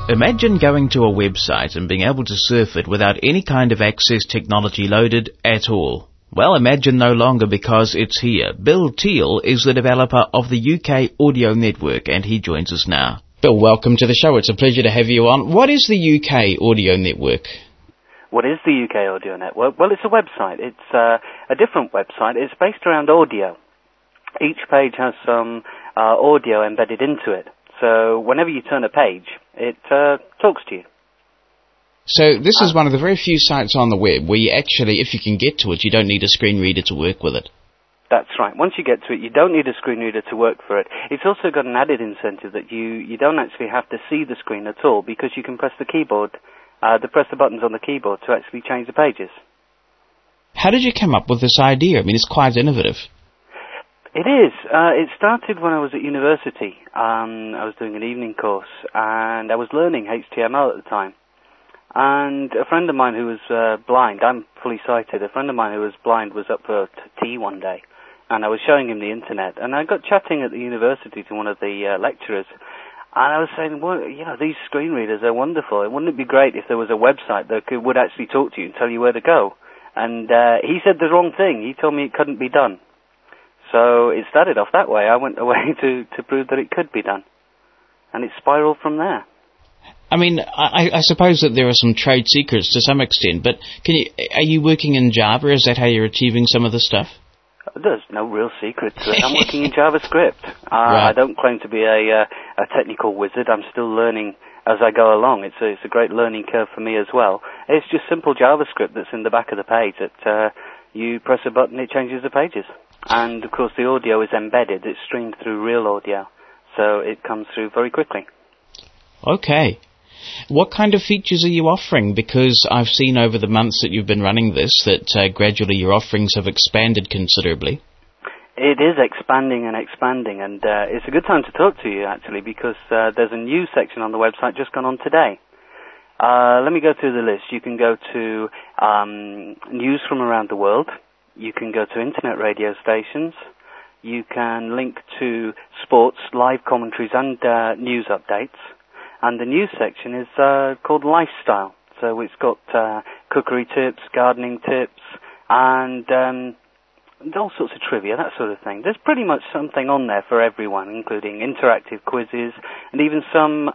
Imagine going to a website and being able to surf it without any kind of access technology loaded at all. Well, imagine no longer, because it's here. Bill Teal is the developer of the UK Audio Network, and he joins us now. Bill, welcome to the show. It's a pleasure to have you on. What is the UK Audio Network? What is the UK Audio Network? Well, it's a website. It's a different website. It's based around audio. Each page has some audio embedded into it. So whenever you turn a page, it talks to you. So this is one of the very few sites on the web where you actually, if you can get to it, you don't need a screen reader to work with it. That's right. Once you get to it, you don't need a screen reader to work for it. It's also got an added incentive that you don't actually have to see the screen at all, because you can press the keyboard, press the buttons on the keyboard to actually change the pages. How did you come up with this idea? I mean, it's quite innovative. It is. It started when I was at university. I was doing an evening course, and I was learning HTML at the time. And a friend of mine who was blind, I'm fully sighted, a friend of mine who was blind was up for tea one day, and I was showing him the internet, and I got chatting at the university to one of the lecturers, and I was saying, well, you know, these screen readers are wonderful. Wouldn't it be great if there was a website that would actually talk to you and tell you where to go? And he said the wrong thing. He told me it couldn't be done. So it started off that way. I went away to prove that it could be done, and it spiraled from there. I mean, I suppose that there are some trade secrets to some extent, but are you working in Java? Is that how you're achieving some of the stuff? There's no real secret to it. I'm working in JavaScript. Right. I don't claim to be a technical wizard. I'm still learning as I go along. It's a great learning curve for me as well. It's just simple JavaScript that's in the back of the page that you press a button, it changes the pages. And, of course, the audio is embedded. It's streamed through real audio, so it comes through very quickly. Okay. What kind of features are you offering? Because I've seen over the months that you've been running this that gradually your offerings have expanded considerably. It is expanding, and it's a good time to talk to you, actually, because there's a new section on the website just gone on today. Let me go through the list. You can go to news from around the world. You can go to internet radio stations. You can link to sports, live commentaries, and news updates. And the news section is called Lifestyle. So it's got cookery tips, gardening tips, and all sorts of trivia, that sort of thing. There's pretty much something on there for everyone, including interactive quizzes and even some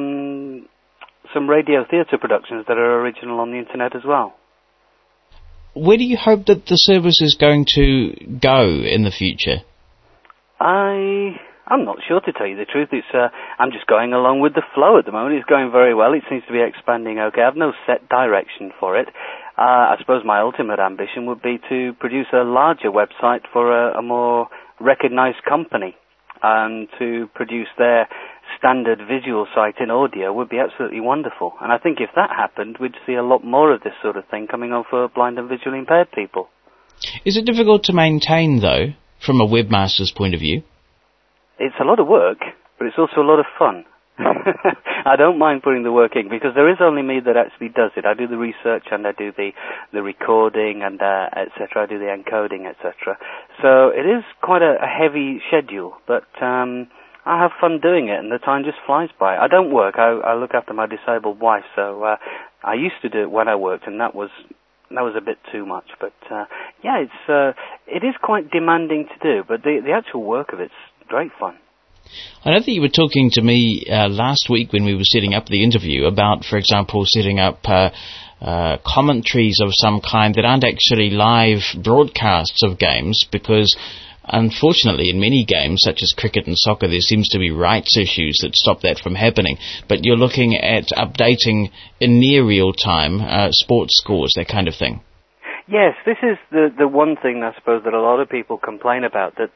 radio theatre productions that are original on the internet as well. Where do you hope that the service is going to go in the future? I'm not sure, to tell you the truth. I'm just going along with the flow at the moment. It's going very well. It seems to be expanding okay. I have no set direction for it. I suppose my ultimate ambition would be to produce a larger website for a more recognized company. And to produce their standard visual site in audio would be absolutely wonderful. And I think if that happened, we'd see a lot more of this sort of thing coming on for blind and visually impaired people. Is it difficult to maintain, though, from a webmaster's point of view? It's a lot of work, but it's also a lot of fun. I don't mind putting the work in, because there is only me that actually does it. I do the research, and I do the recording, and etc. I do the encoding, etc. So it is quite a heavy schedule, but I have fun doing it, and the time just flies by. I don't work. I look after my disabled wife, so I used to do it when I worked, and that was a bit too much. But yeah, it is quite demanding to do, but the actual work of it's great fun. I know that you were talking to me last week when we were setting up the interview about, for example, setting up commentaries of some kind that aren't actually live broadcasts of games, because unfortunately in many games such as cricket and soccer there seems to be rights issues that stop that from happening. But you're looking at updating in near real time sports scores, that kind of thing. Yes, this is the one thing, I suppose, that a lot of people complain about, that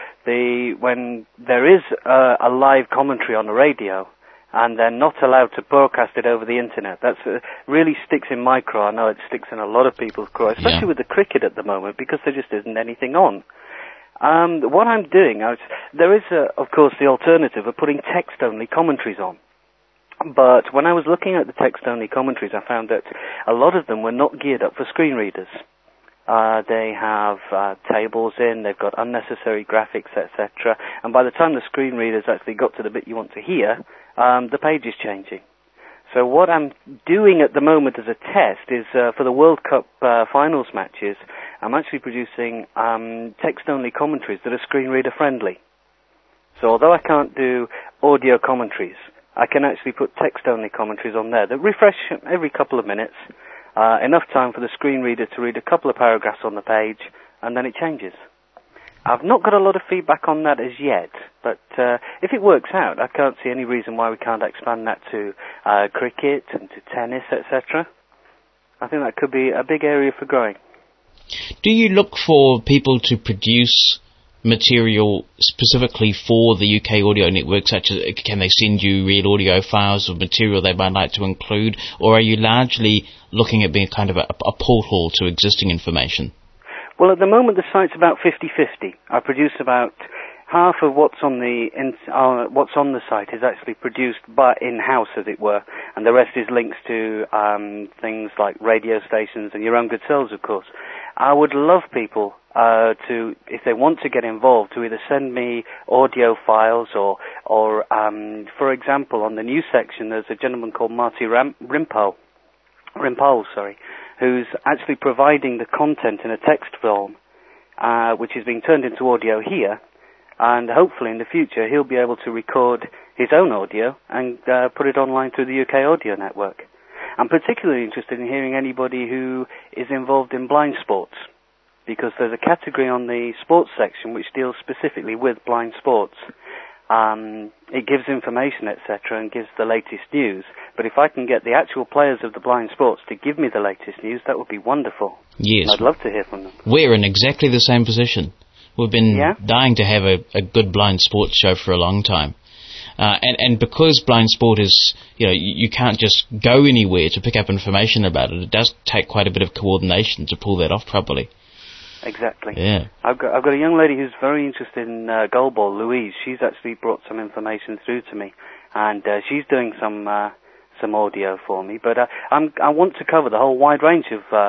when there is a live commentary on the radio and they're not allowed to broadcast it over the internet, that really sticks in my craw. I know it sticks in a lot of people's craw, especially with the cricket at the moment, because there just isn't anything on. What I'm doing, there is, of course, the alternative of putting text-only commentaries on. But when I was looking at the text-only commentaries, I found that a lot of them were not geared up for screen readers. They have tables in, they've got unnecessary graphics, etc. And by the time the screen readers actually got to the bit you want to hear, the page is changing. So what I'm doing at the moment as a test is for the World Cup finals matches, I'm actually producing text-only commentaries that are screen reader friendly. So although I can't do audio commentaries, I can actually put text-only commentaries on there that refresh every couple of minutes, enough time for the screen reader to read a couple of paragraphs on the page, and then it changes. I've not got a lot of feedback on that as yet, but if it works out, I can't see any reason why we can't expand that to cricket and to tennis, etc. I think that could be a big area for growing. Do you look for people to produce material specifically for the UK Audio Network, such as can they send you real audio files of material they might like to include, or are you largely looking at being kind of a portal to existing information? Well, at the moment the site's about 50-50. I produce about half of what's on the site is actually produced by in-house, as it were, and the rest is links to things like radio stations and your own good selves, of course. I would love people to, if they want to get involved, to either send me audio files or for example, on the news section, there's a gentleman called Marty Rimpole, who's actually providing the content in a text form, which is being turned into audio here, and hopefully in the future he'll be able to record his own audio and put it online through the UK Audio Network. I'm particularly interested in hearing anybody who is involved in blind sports, because there's a category on the sports section which deals specifically with blind sports. It gives information, etc., and gives the latest news. But if I can get the actual players of the blind sports to give me the latest news, that would be wonderful. Yes. I'd love to hear from them. We're in exactly the same position. We've been dying to have a good blind sports show for a long time. And because blind sport is, you can't just go anywhere to pick up information about it. It does take quite a bit of coordination to pull that off properly. Exactly. Yeah. I've got a young lady who's very interested in goalball, Louise. She's actually brought some information through to me, and she's doing some audio for me. But I want to cover the whole wide range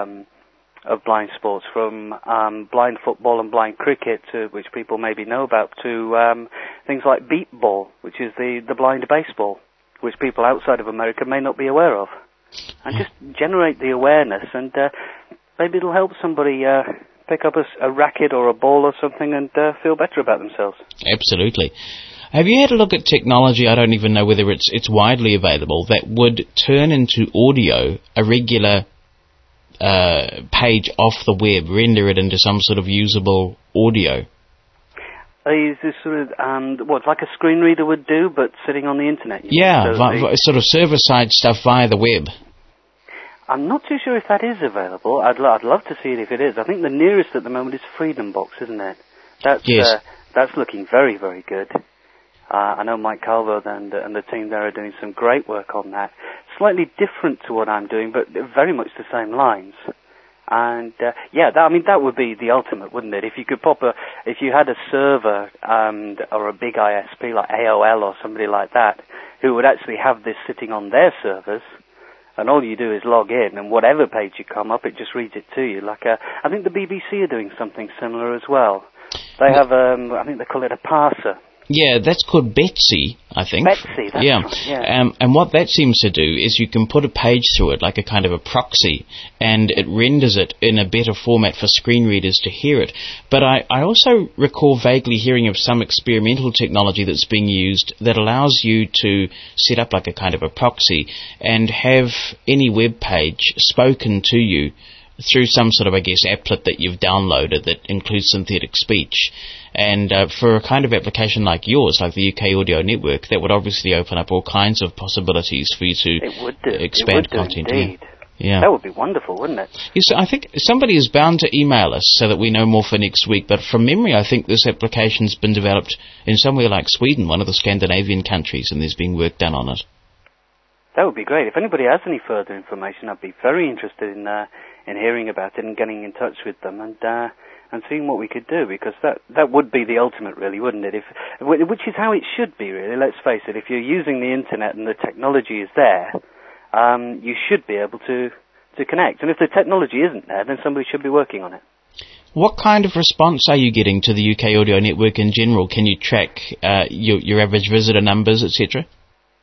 of blind sports, from blind football and blind cricket, which people maybe know about, to things like beep ball, which is the blind baseball, which people outside of America may not be aware of. And just generate the awareness, and maybe it'll help somebody pick up a racket or a ball or something and feel better about themselves. Absolutely. Have you had a look at technology, I don't even know whether it's widely available, that would turn into audio a regular page off the web, render it into some sort of usable audio? Is this sort of, like a screen reader would do, but sitting on the internet? Yeah, sort of server-side stuff via the web. I'm not too sure if that is available. I'd love to see it if it is. I think the nearest at the moment is Freedom Box, isn't it? That's looking very, very good. I know Mike Calvo and the team there are doing some great work on that. Slightly different to what I'm doing, but very much the same lines. And that would be the ultimate, wouldn't it? If you could if you had a server or a big ISP like AOL or somebody like that, who would actually have this sitting on their servers, and all you do is log in, and whatever page you come up, it just reads it to you. I think the BBC are doing something similar as well. They have, I think they call it a parser. Yeah, that's called Betsy, I think. Betsy, that's right, yeah. And what that seems to do is you can put a page through it, like a kind of a proxy, and it renders it in a better format for screen readers to hear it. But I also recall vaguely hearing of some experimental technology that's being used that allows you to set up like a kind of a proxy and have any web page spoken to you through some sort of, applet that you've downloaded that includes synthetic speech. And for a kind of application like yours, like the UK Audio Network, that would obviously open up all kinds of possibilities for you to expand content. Indeed. Yeah. That would be wonderful, wouldn't it? Yes, I think somebody is bound to email us so that we know more for next week, but from memory I think this application's been developed in somewhere like Sweden, one of the Scandinavian countries, and there's been work done on it. That would be great. If anybody has any further information, I'd be very interested in hearing about it and getting in touch with them and seeing what we could do, because that would be the ultimate, really, wouldn't it? Which is how it should be, really. Let's face it. If you're using the internet and the technology is there, you should be able to connect. And if the technology isn't there, then somebody should be working on it. What kind of response are you getting to the UK Audio Network in general? Can you track your average visitor numbers, etc.?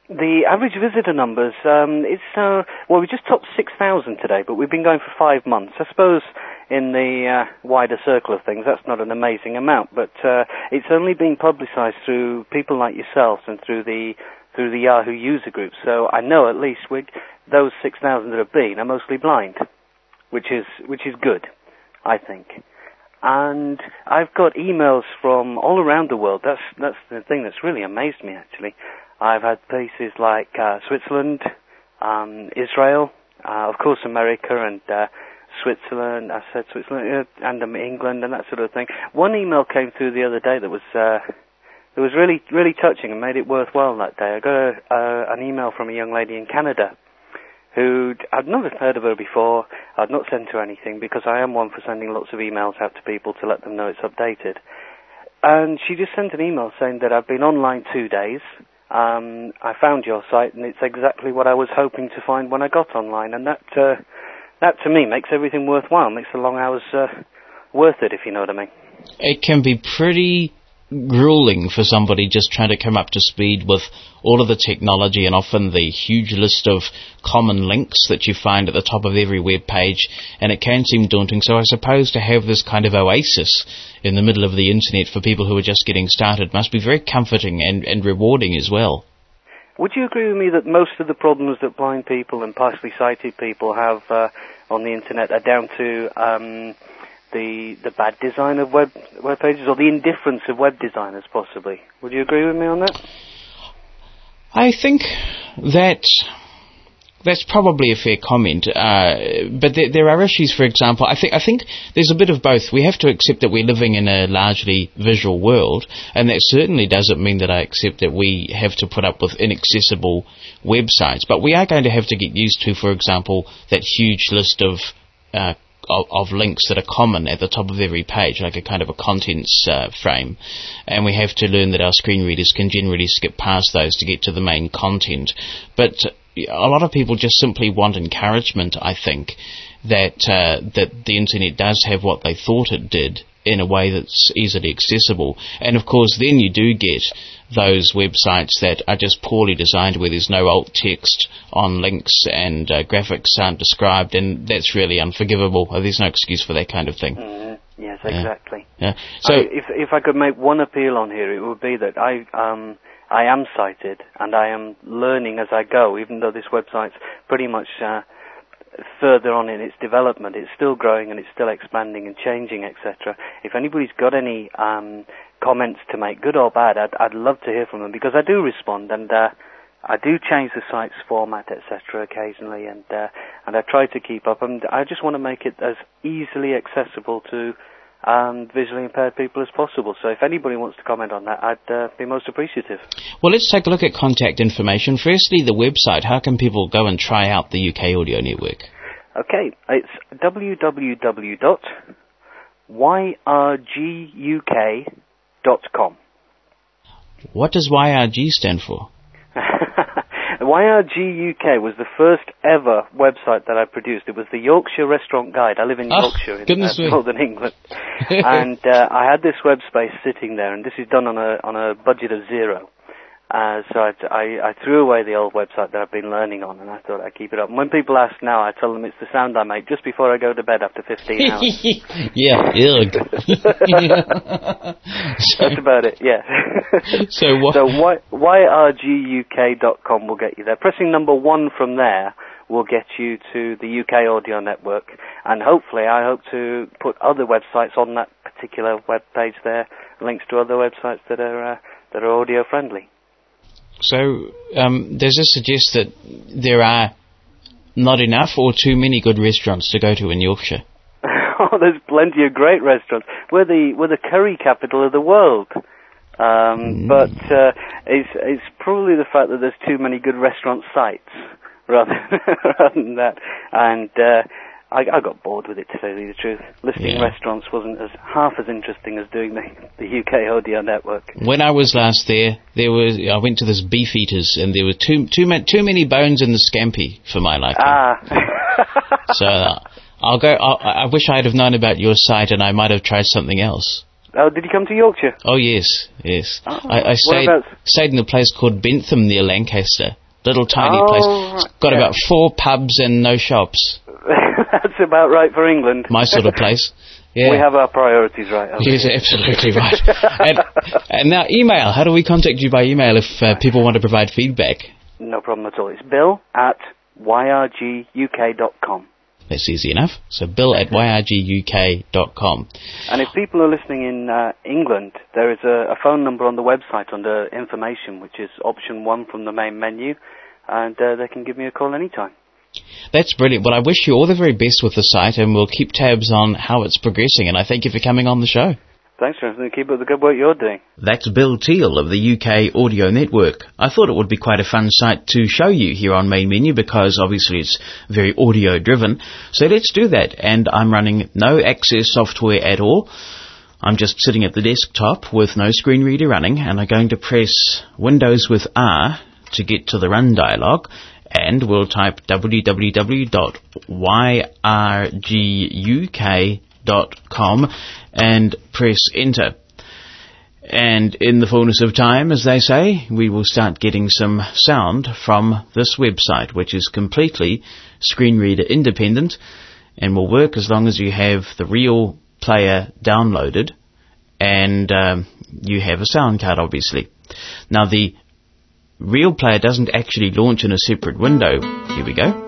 The average visitor numbers, we just topped 6,000 today, but we've been going for 5 months. I suppose in the wider circle of things, that's not an amazing amount, but it's only been publicised through people like yourselves and through the Yahoo user group. So I know at least those 6,000 that have been are mostly blind, which is good, I think. And I've got emails from all around the world. That's the thing that's really amazed me, actually. I've had places like Switzerland, Israel, of course America and Switzerland. I said Switzerland and England and that sort of thing. One email came through the other day that was really, really touching and made it worthwhile that day. I got an email from a young lady in Canada who I'd never heard of her before. I'd not sent her anything because I am one for sending lots of emails out to people to let them know it's updated. And she just sent an email saying that I've been online 2 days. I found your site and it's exactly what I was hoping to find when I got online. And that to me makes everything worthwhile, makes the long hours worth it, if you know what I mean. It can be pretty grueling for somebody just trying to come up to speed with all of the technology and often the huge list of common links that you find at the top of every web page, and it can seem daunting. So I suppose to have this kind of oasis in the middle of the internet for people who are just getting started must be very comforting and rewarding as well. Would you agree with me that most of the problems that blind people and partially sighted people have on the internet are down to the bad design of web pages, or the indifference of web designers, possibly? Would you agree with me on that? I think that's probably a fair comment, but there are issues. For example, I think there's a bit of both. We have to accept that we're living in a largely visual world, and that certainly doesn't mean that I accept that we have to put up with inaccessible websites. But we are going to have to get used to, for example, that huge list of links that are common at the top of every page, like a kind of a contents frame. And we have to learn that our screen readers can generally skip past those to get to the main content. But a lot of people just simply want encouragement, I think, that the internet does have what they thought it did in a way that's easily accessible. And of course then you do get those websites that are just poorly designed, where there's no alt text on links and graphics aren't described, and that's really unforgivable. There's no excuse for that kind of thing. Yes, exactly. Yeah. So if I could make one appeal on here, it would be that I am sighted and I am learning as I go, even though this website's pretty much further on in its development. It's still growing and it's still expanding and changing, etc. If anybody's got any comments to make, good or bad, I'd love to hear from them, because I do respond, and I do change the site's format, etc. occasionally, and I try to keep up, and I just want to make it as easily accessible to visually impaired people as possible. So if anybody wants to comment on that, I'd be most appreciative. Well, let's take a look at contact information. Firstly, the website. How can people go and try out the UK Audio Network? Okay, it's www.yrguk.com. What does YRG stand for? YRG UK was the first ever website that I produced. It was the Yorkshire Restaurant Guide. I live in Yorkshire, in northern England. And I had this web space sitting there, and this is done on a budget of zero. So I threw away the old website that I've been learning on, and I thought I'd keep it up. And when people ask now, I tell them it's the sound I make just before I go to bed after 15 hours. Yeah, That's about it, yeah. So yrguk.com will get you there. Pressing number 1 from there will get you to the UK Audio Network, and hopefully I hope to put other websites on that particular web page there, links to other websites that are audio friendly. So, does this suggest that there are not enough or too many good restaurants to go to in Yorkshire? Oh, there's plenty of great restaurants. We're the curry capital of the world. But it's probably the fact that there's too many good restaurant sites rather than that. And I got bored with it, to tell you the truth. Listing restaurants wasn't half as interesting as doing the UK Audio Network. When I was last there, I went to this Beefeaters, and there were too many bones in the scampi for my liking. So I'll go. I wish I'd have known about your site, and I might have tried something else. Oh, did you come to Yorkshire? Oh, yes. Oh, I stayed in a place called Bentham near Lancaster. Little tiny place. It's got about 4 pubs and no shops. That's about right for England. My sort of place. Yeah. We have our priorities right. Yes, absolutely right. and now email. How do we contact you by email if people want to provide feedback? No problem at all. It's bill@yrguk.com. That's easy enough. So bill@yrguk.com. And if people are listening in England, there is a phone number on the website under information, which is option 1 from the main menu, and they can give me a call anytime. That's brilliant. Well, I wish you all the very best with the site, and we'll keep tabs on how it's progressing, and I thank you for coming on the show. Thanks, Jonathan. Keep up the good work you're doing. That's Bill Teal of the UK Audio Network. I thought it would be quite a fun site to show you here on Main Menu because obviously it's very audio driven. So let's do that. And I'm running no Access software at all. I'm just sitting at the desktop with no screen reader running, and I'm going to press Windows with R to get to the run dialog, and we'll type www.yrguk.com and press enter. And in the fullness of time, as they say, we will start getting some sound from this website, which is completely screen reader independent and will work as long as you have the Real Player downloaded and you have a sound card, obviously. Now, the Real Player doesn't actually launch in a separate window. Here we go.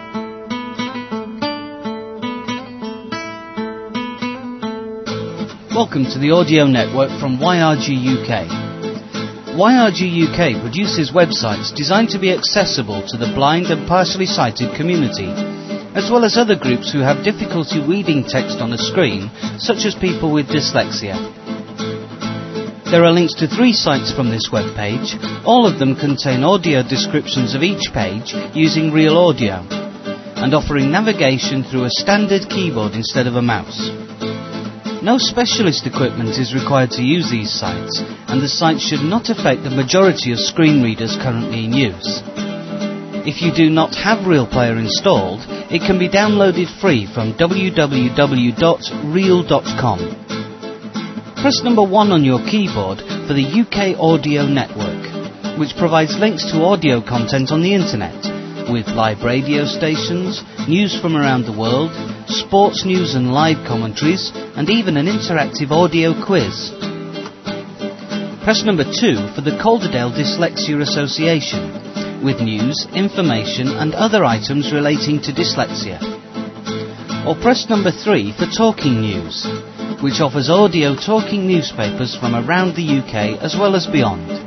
Welcome to the audio network from YRG UK. YRG UK produces websites designed to be accessible to the blind and partially sighted community, as well as other groups who have difficulty reading text on a screen, such as people with dyslexia. There are links to 3 sites from this web page. All of them contain audio descriptions of each page using Real Audio, and offering navigation through a standard keyboard instead of a mouse. No specialist equipment is required to use these sites, and the site should not affect the majority of screen readers currently in use. If you do not have Real Player installed, it can be downloaded free from www.real.com. Press number 1 on your keyboard for the UK Audio Network, which provides links to audio content on the internet, with live radio stations, news from around the world, sports news and live commentaries, and even an interactive audio quiz. Press number 2 for the Calderdale Dyslexia Association, with news, information and other items relating to dyslexia. Or press number 3 for Talking News, which offers audio talking newspapers from around the UK as well as beyond.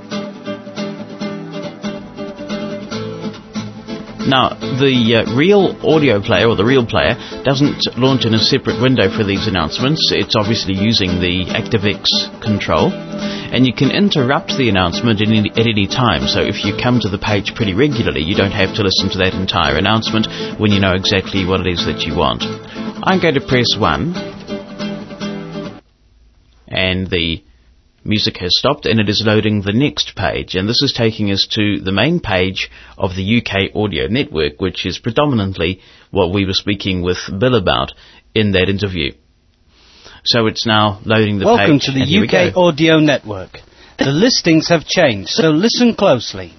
Now, the Real Audio Player, or the Real Player, doesn't launch in a separate window for these announcements. It's obviously using the ActiveX control, and you can interrupt the announcement at any time. So if you come to the page pretty regularly, you don't have to listen to that entire announcement when you know exactly what it is that you want. I'm going to press 1, and the music has stopped, and it is loading the next page, and this is taking us to the main page of the UK Audio Network, which is predominantly what we were speaking with Bill about in that interview. So it's now loading the page. Welcome to the UK Audio Network. The listings have changed, so listen closely.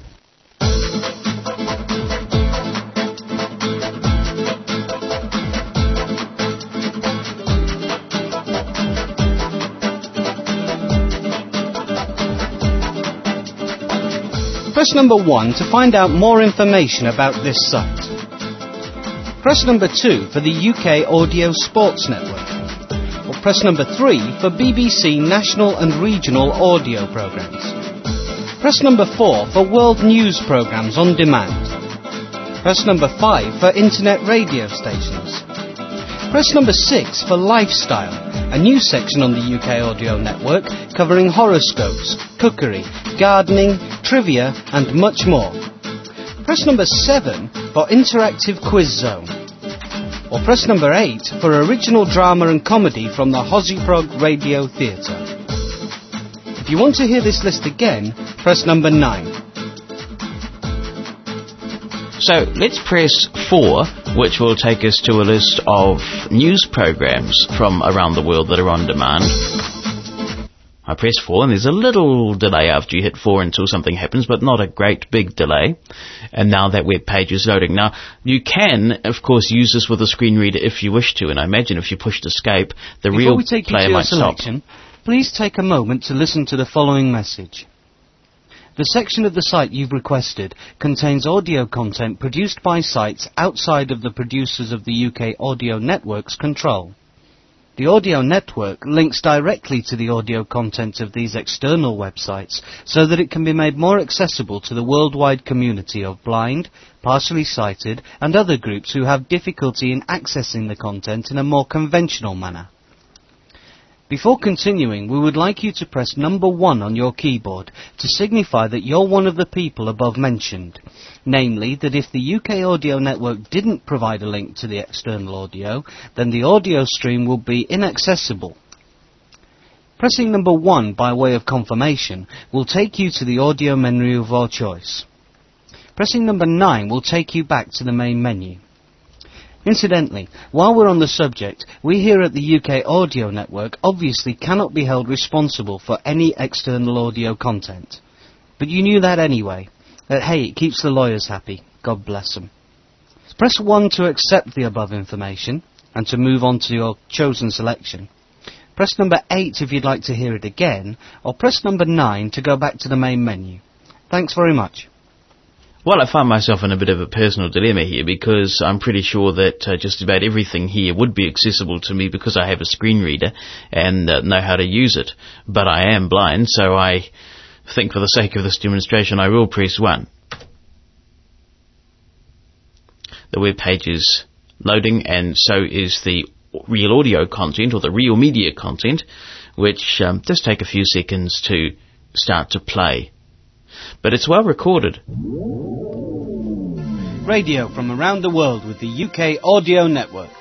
Press number 1 to find out more information about this site. Press number 2 for the UK Audio Sports Network. Or press number 3 for BBC national and regional audio programmes. Press number 4 for world news programmes on demand. Press number 5 for internet radio stations. Press number 6 for lifestyle, a new section on the UK Audio Network covering horoscopes, cookery, gardening, trivia and much more. Press number 7 for interactive quiz zone. Or press number 8 for original drama and comedy from the Hossyprog Radio Theatre. If you want to hear this list again, press number 9. So let's press 4, which will take us to a list of news programs from around the world that are on demand. I press 4, and there's a little delay after you hit 4 until something happens, but not a great big delay. And now that web page is loading. Now, you can, of course, use this with a screen reader if you wish to, and I imagine if you pushed escape, the real player might stop. Please take a moment to listen to the following message. The section of the site you've requested contains audio content produced by sites outside of the producers of the UK Audio Network's control. The audio network links directly to the audio content of these external websites so that it can be made more accessible to the worldwide community of blind, partially sighted and other groups who have difficulty in accessing the content in a more conventional manner. Before continuing, we would like you to press number 1 on your keyboard to signify that you're one of the people above mentioned. Namely, that if the UK Audio Network didn't provide a link to the external audio, then the audio stream will be inaccessible. Pressing number 1 by way of confirmation will take you to the audio menu of your choice. Pressing number 9 will take you back to the main menu. Incidentally, while we're on the subject, we here at the UK Audio Network obviously cannot be held responsible for any external audio content. But you knew that anyway. Hey, it keeps the lawyers happy. God bless them. Press 1 to accept the above information and to move on to your chosen selection. Press number 8 if you'd like to hear it again, or press number 9 to go back to the main menu. Thanks very much. Well, I find myself in a bit of a personal dilemma here because I'm pretty sure that just about everything here would be accessible to me because I have a screen reader and know how to use it. But I am blind, so I think for the sake of this demonstration I will press 1. The web page is loading, and so is the real audio content or the real media content, which does take a few seconds to start to play. But it's well recorded. Radio from around the world with the UK Audio Network.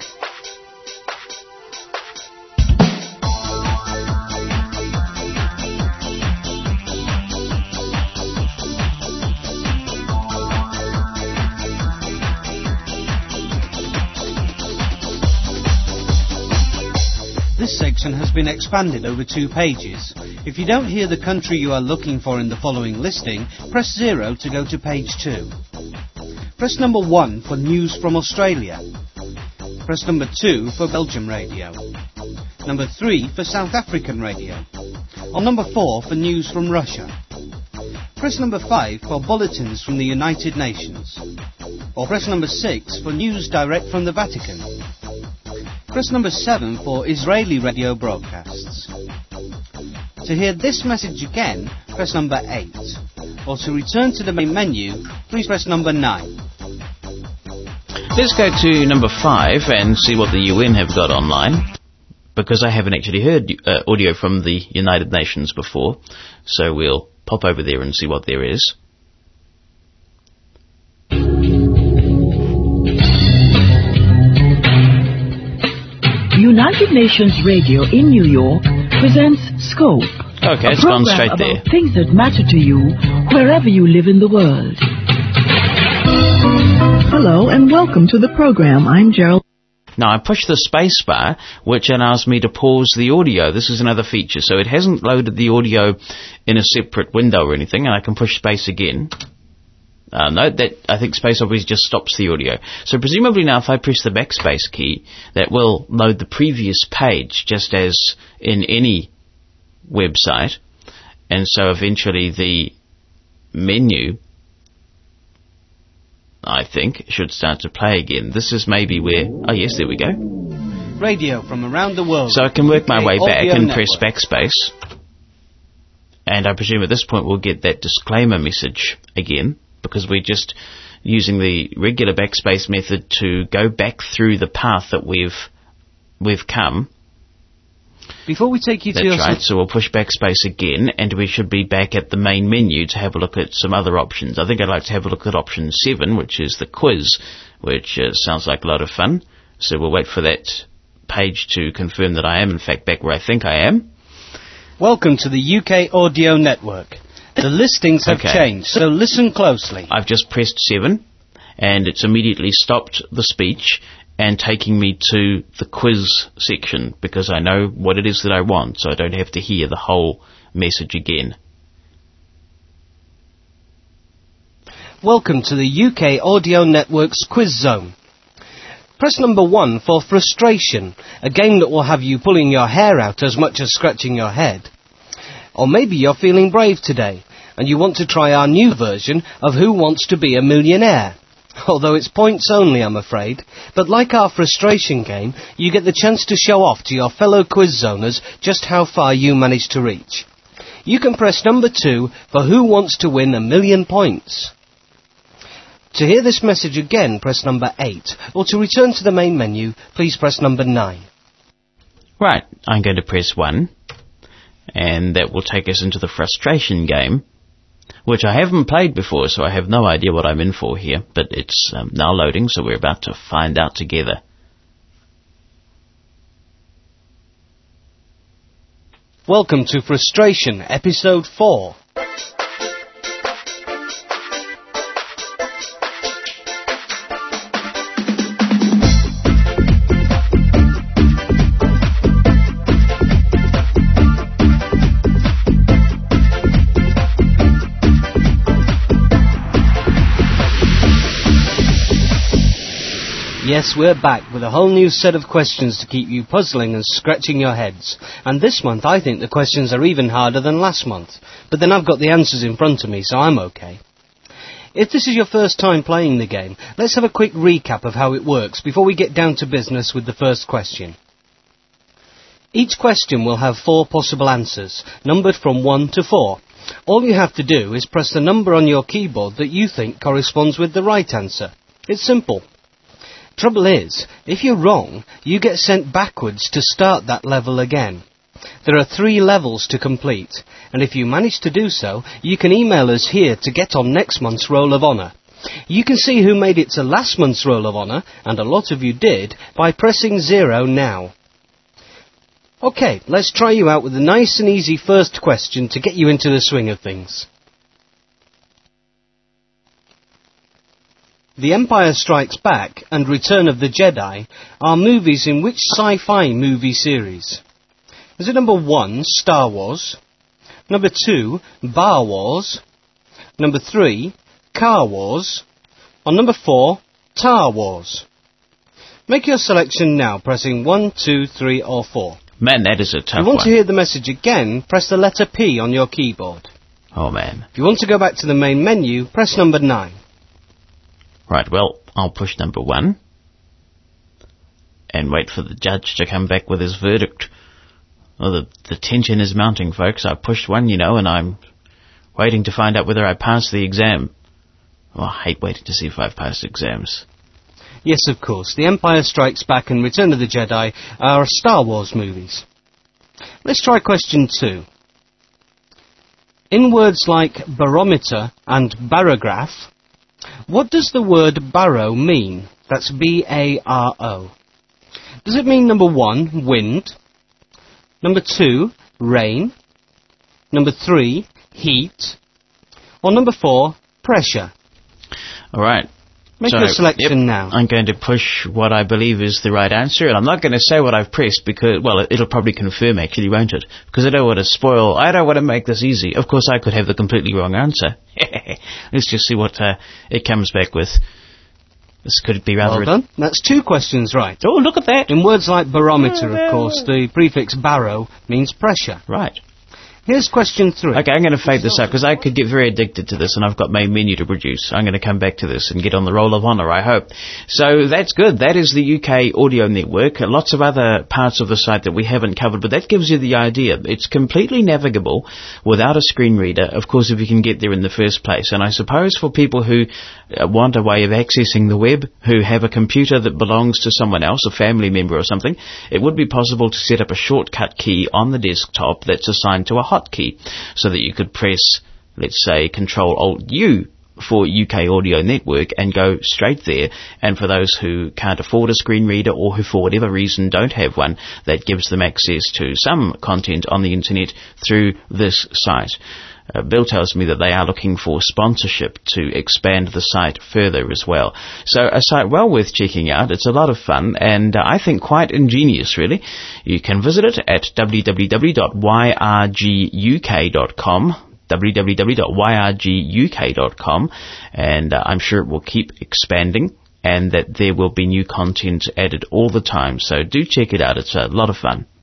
This section has been expanded over 2 pages. If you don't hear the country you are looking for in the following listing, press 0 to go to page 2. Press number 1 for news from Australia. Press number 2 for Belgium radio. Number 3 for South African radio. Or number 4 for news from Russia. Press number 5 for bulletins from the United Nations. Or press number 6 for news direct from the Vatican. Press number 7 for Israeli radio broadcasts. To hear this message again, press number 8. Or to return to the main menu, please press number 9. Let's go to number 5 and see what the UN have got online, because I haven't actually heard audio from the United Nations before, so we'll pop over there and see what there is. United Nations Radio in New York presents Scope. Okay, it's gone straight there. About things that matter to you wherever you live in the world. Hello and welcome to the program. I'm Gerald. Now, I push the space bar, which allows me to pause the audio. This is another feature. So it hasn't loaded the audio in a separate window or anything, and I can push space again. No, I think space obviously just stops the audio. So presumably now if I press the backspace key, that will load the previous page, just as in any website. And so eventually the menu, I think, should start to play again. This is maybe where... Oh, yes, there we go. Radio from around the world. So I can work my way back and press backspace. And I presume at this point we'll get that disclaimer message again, because we're just using the regular backspace method to go back through the path that we've come. Before we take you to your... That's right, so we'll push backspace again, and we should be back at the main menu to have a look at some other options. I think I'd like to have a look at option 7, which is the quiz, which sounds like a lot of fun. So we'll wait for that page to confirm that I am, in fact, back where I think I am. Welcome to the UK Audio Network. The listings have changed, so listen closely. I've just pressed 7, and it's immediately stopped the speech and taking me to the quiz section, because I know what it is that I want, so I don't have to hear the whole message again. Welcome to the UK Audio Network's Quiz Zone. Press number 1 for Frustration, a game that will have you pulling your hair out as much as scratching your head. Or maybe you're feeling brave today, and you want to try our new version of Who Wants to Be a Millionaire. Although it's points only, I'm afraid. But like our Frustration game, you get the chance to show off to your fellow quiz zoners just how far you managed to reach. You can press number 2 for Who Wants to Win a Million Points. To hear this message again, press number 8, or to return to the main menu, please press number 9. Right, I'm going to press 1, and that will take us into the Frustration game, which I haven't played before, so I have no idea what I'm in for here, but it's now loading, so we're about to find out together. Welcome to Frustration, Episode 4. Yes, we're back with a whole new set of questions to keep you puzzling and scratching your heads. And this month I think the questions are even harder than last month. But then I've got the answers in front of me, so I'm okay. If this is your first time playing the game, let's have a quick recap of how it works before we get down to business with the first question. Each question will have 4 possible answers, numbered from 1 to 4. All you have to do is press the number on your keyboard that you think corresponds with the right answer. It's simple. Trouble is, if you're wrong, you get sent backwards to start that level again. There are 3 levels to complete, and if you manage to do so, you can email us here to get on next month's Roll of Honour. You can see who made it to last month's Roll of Honour, and a lot of you did, by pressing 0 now. OK, let's try you out with a nice and easy first question to get you into the swing of things. The Empire Strikes Back and Return of the Jedi are movies in which sci-fi movie series? Is it number 1, Star Wars, number 2, Bar Wars, number 3, Car Wars, or number 4, Tar Wars? Make your selection now, pressing 1, 2, 3 or 4. Man, that is a tough one. If you want to hear the message again, press the letter P on your keyboard. Oh, man. If you want to go back to the main menu, press number 9. Right, well, I'll push number 1 and wait for the judge to come back with his verdict. Well, the tension is mounting, folks. I pushed 1, and I'm waiting to find out whether I passed the exam. Oh, I hate waiting to see if I've passed exams. Yes, of course. The Empire Strikes Back and Return of the Jedi are Star Wars movies. Let's try question 2. In words like barometer and barograph, what does the word barrow mean? That's B-A-R-O. Does it mean number 1, wind, number 2, rain, number 3, heat, or number 4, pressure? All right. Make your selection now. I'm going to push what I believe is the right answer, and I'm not going to say what I've pressed because, well, it'll probably confirm actually, won't it? Because I don't want to make this easy. Of course, I could have the completely wrong answer. Let's just see what it comes back with. This could be rather... Well done. That's 2 questions right. Oh, look at that. In words like barometer, of course, the prefix barrow means pressure. Right. Here's question 3. Okay, I'm going to fade this up because I could get very addicted to this and I've got main menu to produce. I'm going to come back to this and get on the Roll of Honour, I hope. So that's good. That is the UK Audio Network. Lots of other parts of the site that we haven't covered, but that gives you the idea. It's completely navigable without a screen reader, of course, if you can get there in the first place. And I suppose for people who want a way of accessing the web, who have a computer that belongs to someone else, a family member or something, it would be possible to set up a shortcut key on the desktop that's assigned to a hotkey, so that you could press, let's say, Control-Alt-U for UK Audio Network and go straight there. And for those who can't afford a screen reader or who for whatever reason don't have one, that gives them access to some content on the internet through this site. Bill tells me that they are looking for sponsorship to expand the site further as well. So a site well worth checking out. It's a lot of fun and I think quite ingenious, really. You can visit it at www.yrguk.com. www.yrguk.com, and I'm sure it will keep expanding and that there will be new content added all the time. So do check it out. It's a lot of fun.